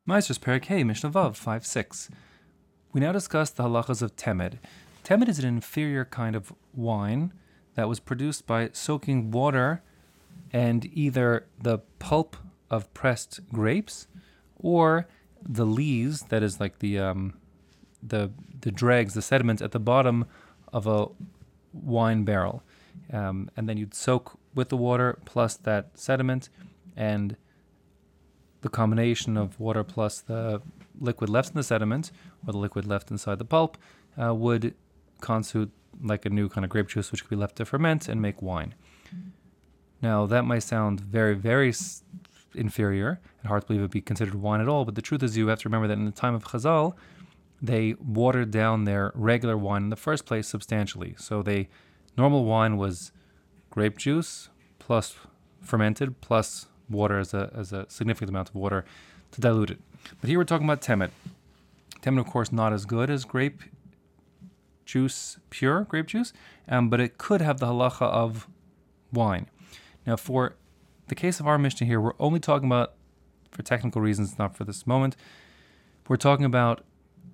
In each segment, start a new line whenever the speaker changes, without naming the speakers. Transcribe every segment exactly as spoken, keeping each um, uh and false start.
Meister's Perek Hey, Mishnah Vav five six. We now discuss the halachas of temed. Temed is an inferior kind of wine that was produced by soaking water and either the pulp of pressed grapes or the lees, that is like the um, the the dregs, the sediment at the bottom of a wine barrel, um, and then you'd soak with the water plus that sediment, and the combination of water plus the liquid left in the sediment or the liquid left inside the pulp uh, would constitute like a new kind of grape juice which could be left to ferment and make wine. Now that might sound very, very s- inferior and hard to believe it would be considered wine at all, but the truth is you have to remember that in the time of Chazal, they watered down their regular wine in the first place substantially. So they normal wine was grape juice plus fermented plus water as a as a significant amount of water to dilute it. But here we're talking about temet. Temet, of course, not as good as grape juice, pure grape juice, um, but it could have the halacha of wine. Now, for the case of our Mishnah here, we're only talking about, for technical reasons, not for this moment, we're talking about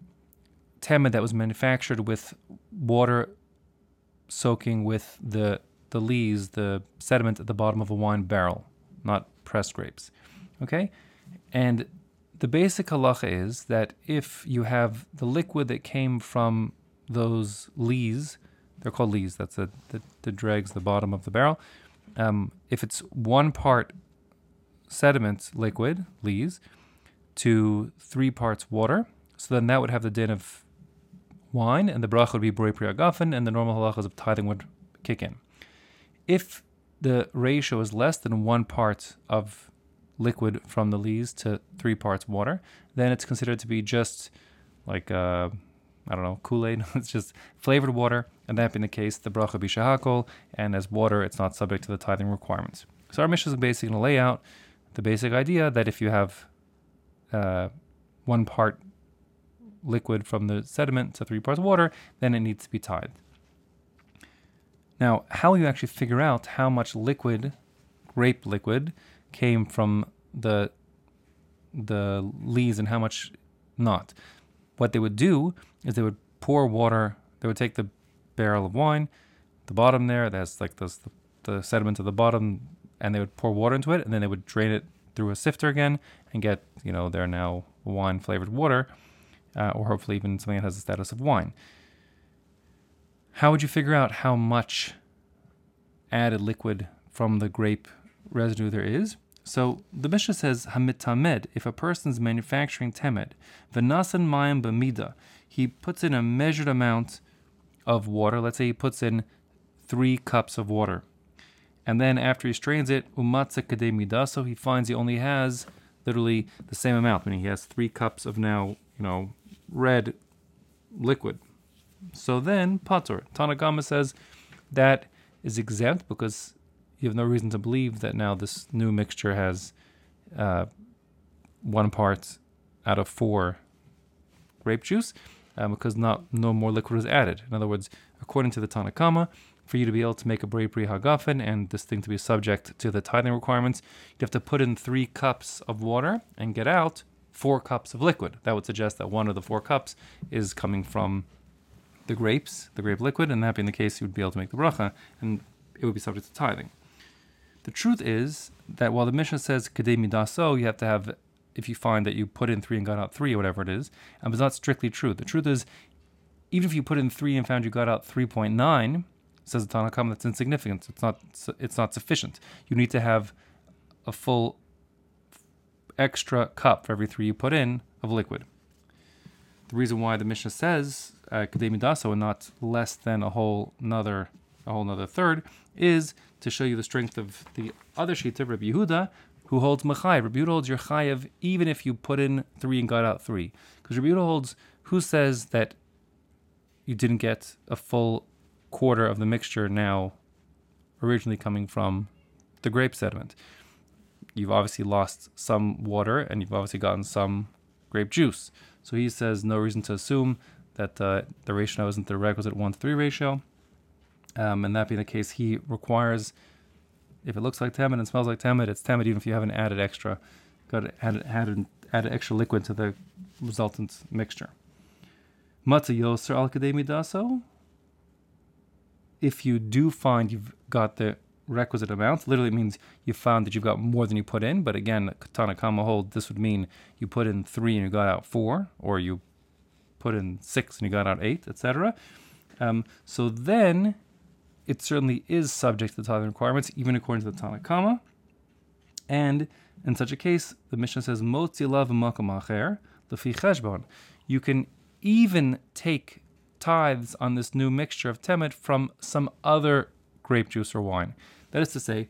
temet that was manufactured with water soaking with the the lees, the sediment at the bottom of a wine barrel, not pressed grapes. Okay? And the basic halacha is that if you have the liquid that came from those lees, they're called lees, that's the, the, the dregs, the bottom of the barrel, um, if it's one part sediment liquid, lees, to three parts water, so then that would have the din of wine, and the bracha would be borei pri hagafen, and the normal halachas of tithing would kick in. If the ratio is less than one part of liquid from the lees to three parts water, then it's considered to be just like, uh, I don't know, Kool-Aid. It's just flavored water, and that being the case, the bracha be shahakol, and as water, it's not subject to the tithing requirements. So our Mishnah is basically going to lay out the basic idea that if you have uh, one part liquid from the sediment to three parts water, then it needs to be tithed. Now, how will you actually figure out how much liquid, grape liquid, came from the the lees and how much not? What they would do is they would pour water, they would take the barrel of wine, the bottom there, that's like this, the, the sediment at the bottom, and they would pour water into it, and then they would drain it through a sifter again and get, you know, their now wine-flavored water, uh, or hopefully even something that has the status of wine. How would you figure out how much added liquid from the grape residue there is? So the Mishnah says, Hamitamed, if a person's manufacturing temed, v'nasan mayim b'mida, he puts in a measured amount of water. Let's say he puts in three cups of water. And then after he strains it, umatza kadei midah, so he finds he only has literally the same amount, meaning he has three cups of now, you know, red liquid. So then, patur. Tanakama says that is exempt because you have no reason to believe that now this new mixture has uh, one part out of four grape juice, um, because not no more liquid is added. In other words, according to the Tanakama, for you to be able to make a borei pri hagafen and this thing to be subject to the tithing requirements, you have to put in three cups of water and get out four cups of liquid. That would suggest that one of the four cups is coming from the grapes, the grape liquid, and that being the case, you would be able to make the bracha, and it would be subject to tithing. The truth is that while the Mishnah says kadei midaso, you have to have, if you find that you put in three and got out three, or whatever it is, and it's not strictly true. The truth is, even if you put in three and found you got out three point nine, says the Tanakh, that's insignificant. It's not. It's not sufficient. You need to have a full extra cup for every three you put in of liquid. The reason why the Mishnah says kadei midaso and not less than a whole another a whole another third is to show you the strength of the other shita, Rabbi Yehuda, who holds machayev. Rabbi Yehuda holds your chayev even if you put in three and got out three, because Rabbi Yehuda holds who says that you didn't get a full quarter of the mixture now originally coming from the grape sediment. You've obviously lost some water and you've obviously gotten some grape juice. So he says no reason to assume that uh, the ratio isn't the requisite one to three ratio. Um, and that being the case, he requires, if it looks like temet and smells like temet, it's temet even if you haven't added extra got to add add add extra liquid to the resultant mixture. Matza yoser al kadei midaso. If you do find you've got the requisite amount, literally it means you found that you've got more than you put in. But again, Tana Kama hold, this would mean you put in three and you got out four, or you put in six and you got out eight, et cetera. Um, so then it certainly is subject to the tithing requirements, even according to the Tana Kama. And in such a case, the Mishnah says, Motzi lav makom acher lefi cheshbon. You can even take tithes on this new mixture of temet from some other grape juice or wine. That is to say,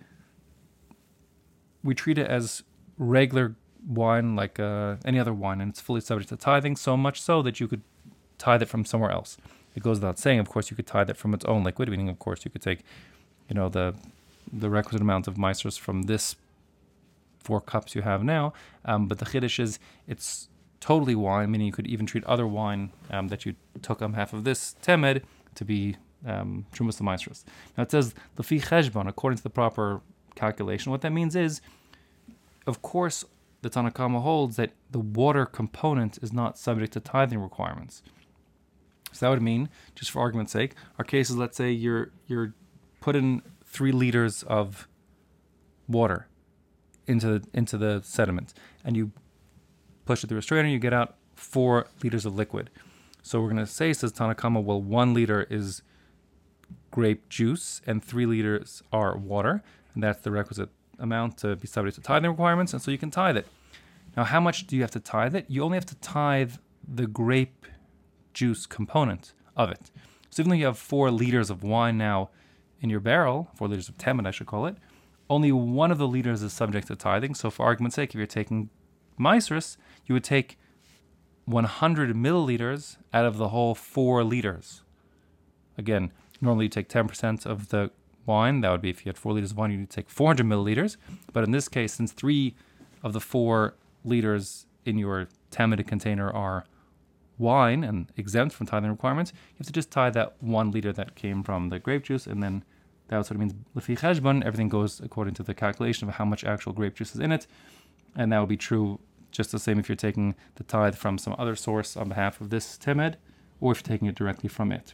we treat it as regular wine, like uh, any other wine, and it's fully subject to tithing, so much so that you could tithe it from somewhere else. It goes without saying, of course, you could tithe it from its own liquid, meaning, of course, you could take, you know, the the requisite amount of maasros from this four cups you have now. Um, but the chiddush is it's totally wine, meaning you could even treat other wine um, that you took on behalf of this temed to be um, trumas maasros. Now it says lefi cheshbon, according to the proper calculation. What that means is, of course, the Tana Kama holds that the water component is not subject to tithing requirements. So that would mean, just for argument's sake, our case is, let's say you're you're putting three liters of water into into the sediment, and you push it through a strainer, you get out four liters of liquid. So we're going to say, says Tana Kama, well, one liter is grape juice and three liters are water, and that's the requisite amount to be subject to tithing requirements, and so you can tithe it. Now, how much do you have to tithe it? You only have to tithe the grape juice component of it. So even though you have four liters of wine now in your barrel, four liters of temet, I should call it, only one of the liters is subject to tithing. So for argument's sake, if you're taking maasros, you would take one hundred milliliters out of the whole four liters. Again, normally you take ten percent of the wine. That would be if you had four liters of wine, you'd take four hundred milliliters. But in this case, since three of the four liters in your temet container are wine and exempt from tithing requirements, you have to just tithe that one liter that came from the grape juice, and then that sort of means lefi cheshbon, everything goes according to the calculation of how much actual grape juice is in it, and that will be true just the same if you're taking the tithe from some other source on behalf of this temed, or if you're taking it directly from it.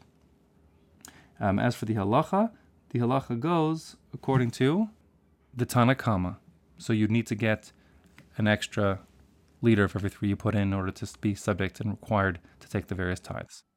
Um, as for the halacha, the halacha goes according to the Tana Kama. So you need to get an extra liter of every three you put in in order to be subject and required to take the various tithes.